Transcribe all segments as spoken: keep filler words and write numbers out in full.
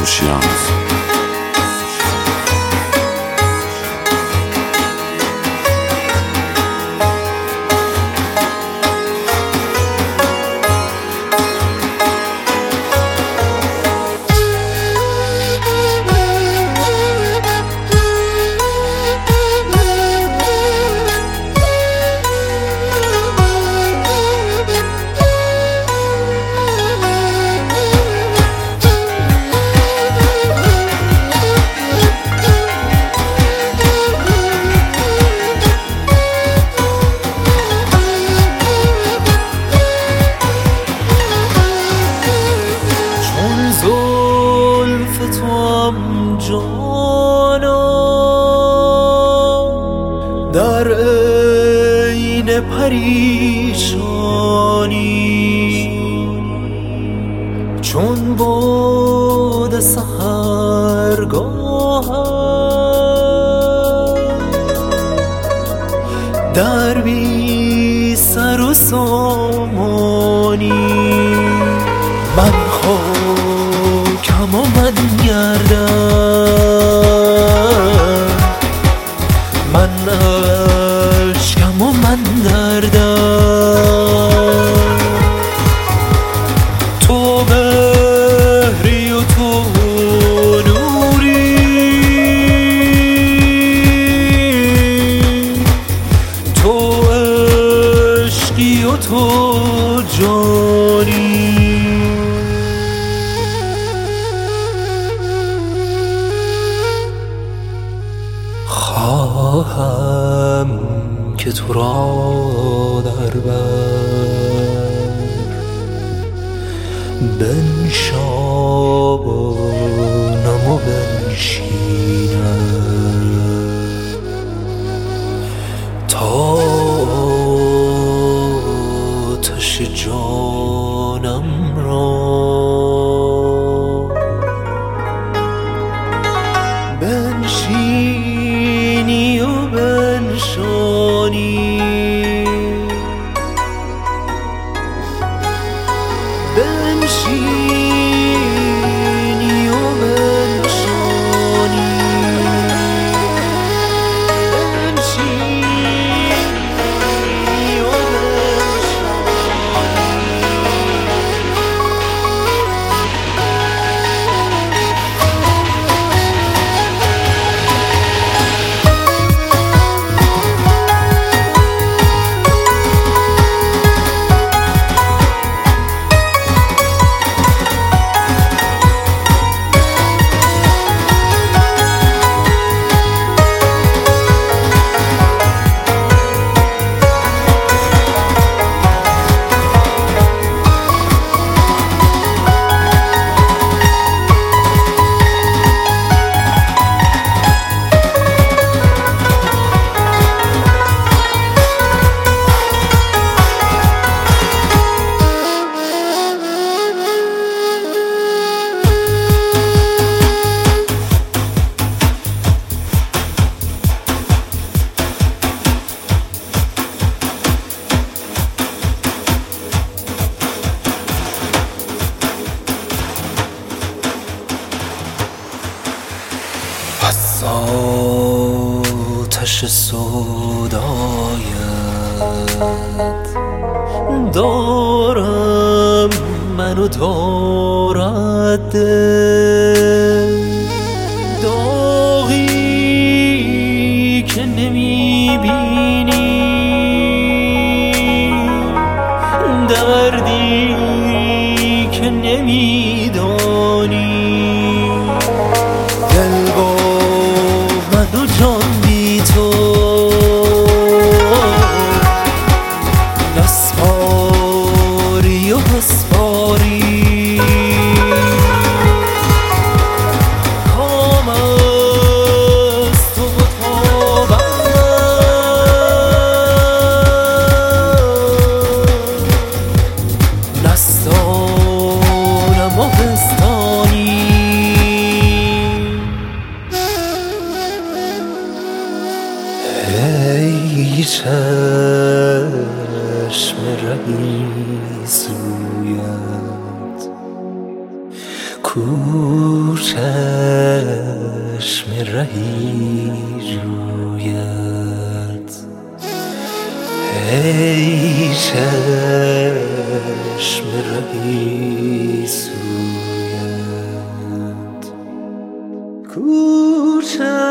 Insouciance. در عین پریشانی چون باد سحرگاهم در بی سر و سامانی من خاکم و من گردم من عشقم و من دردم تو مهری و تو نوری تو عشقی و تو جانی خواهم که تو را در بر بنشانم و بنشینم تا آتش جانم را بنشینی و بنشانی بنشینی و بنشانی بنشینی و از آتش سودایت دارم منو دارد دل داغی که نمیبینی دردی که نمیدانی دل با من و جان بی تو نسپاری و بسپاری کو چشم رهی جوید، ای چشم رهی سوید، کو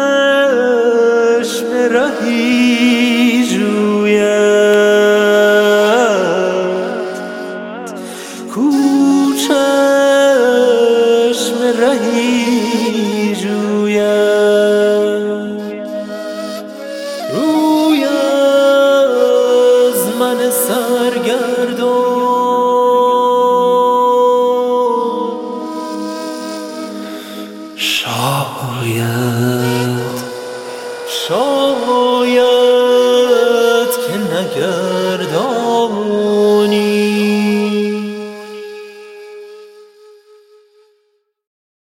چشم رهی جوید، کو چشم رهی جوید، روی از من سرگردان شاید.